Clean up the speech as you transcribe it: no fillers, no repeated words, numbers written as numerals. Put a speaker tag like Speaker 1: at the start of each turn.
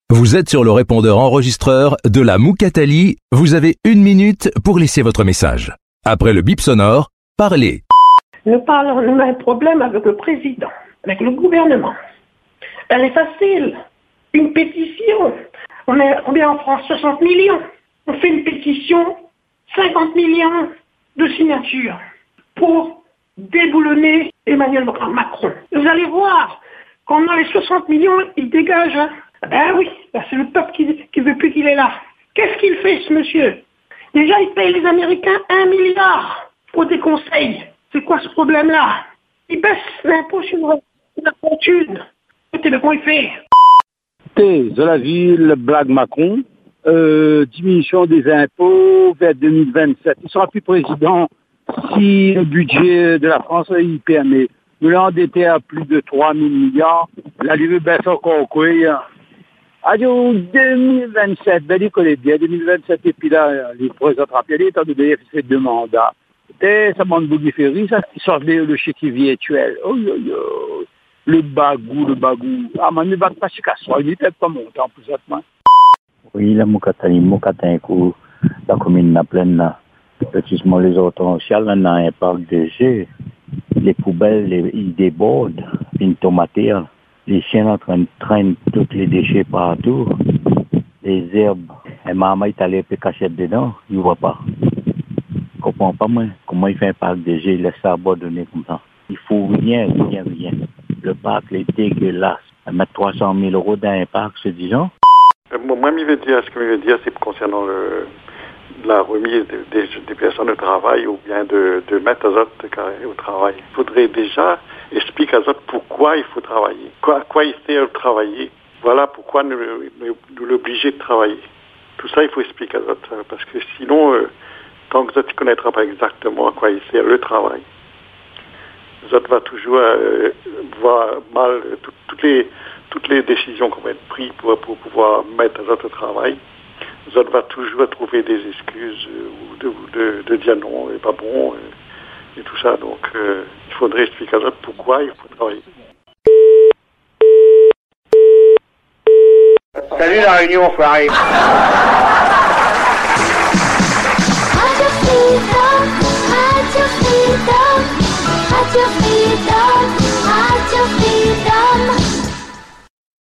Speaker 1: Vous êtes sur le répondeur enregistreur de la Moukatali. Vous avez 1 minute pour laisser votre message. Après le bip sonore, parlez.
Speaker 2: Nous a un problème avec le président, avec le gouvernement. Elle est facile. Une pétition. On est en France 60 millions. On fait une pétition, 50 millions de signatures pour déboulonner Emmanuel Macron. Vous allez voir, quand on a les 60 millions, il dégage. Hein. Ben oui, c'est le peuple qui veut plus qu'il est là. Qu'est-ce qu'il fait, ce monsieur? Déjà, il paye les Américains 1 milliard pour des conseils. C'est quoi ce problème-là? Il baisse l'impôt sur la fortune. Écoutez le il fait.
Speaker 3: De la ville, blague Macron, diminution des impôts vers 2027. Il sera plus président si le budget de la France il permet. Nous l'avons endetté à plus de 3 000 milliards. La Ligue baisse encore quoi. Alors 2027, ben il connaît bien 2027 et puis là, les présidents rappelés, étant donné qu'il fait 2 mandats. Et ça m'a beaucoup ferry, ça sort le chéquier virtuel. Oh, oh, oh. Le bagou. Ah, mais ne va pas se casser, il n'est peut-être pas monté en plus.
Speaker 4: Oui, la Moukatali, la commune n'a pleine là. Lotissement les autres sociales, on a un parc de jeux. Les poubelles, ils débordent, une tomaterie. Les chiens en train de traîner tous les déchets partout. Les herbes. Et maman est allée cacher dedans, il ne voit pas. Je ne comprends pas moi. Comment il fait un parc de jeux, il laisse ça abandonné comme ça. Il faut rien. Le parc est dégueulasse. Mettre 300 000 € dans un parc, se disant.
Speaker 5: Moi, ce que je veux dire, c'est concernant la remise des personnes au travail ou bien de mettre aux autres au travail. Il faudrait déjà expliquer aux autres pourquoi il faut travailler, quoi il sert travailler. Voilà pourquoi nous l'obliger de travailler. Tout ça, il faut expliquer aux autres. Parce que sinon, tant que les autres ne connaîtront pas exactement à quoi il sert le travail, les autres vont toujours voir mal toutes les décisions qu'on va être prises pour pouvoir mettre les autres au travail. Les autres vont toujours trouver des excuses ou de dire non, c'est pas bon, et tout ça. Donc, il faudrait expliquer aux autres pourquoi il faut travailler.
Speaker 6: Salut la réunion, enfoiré.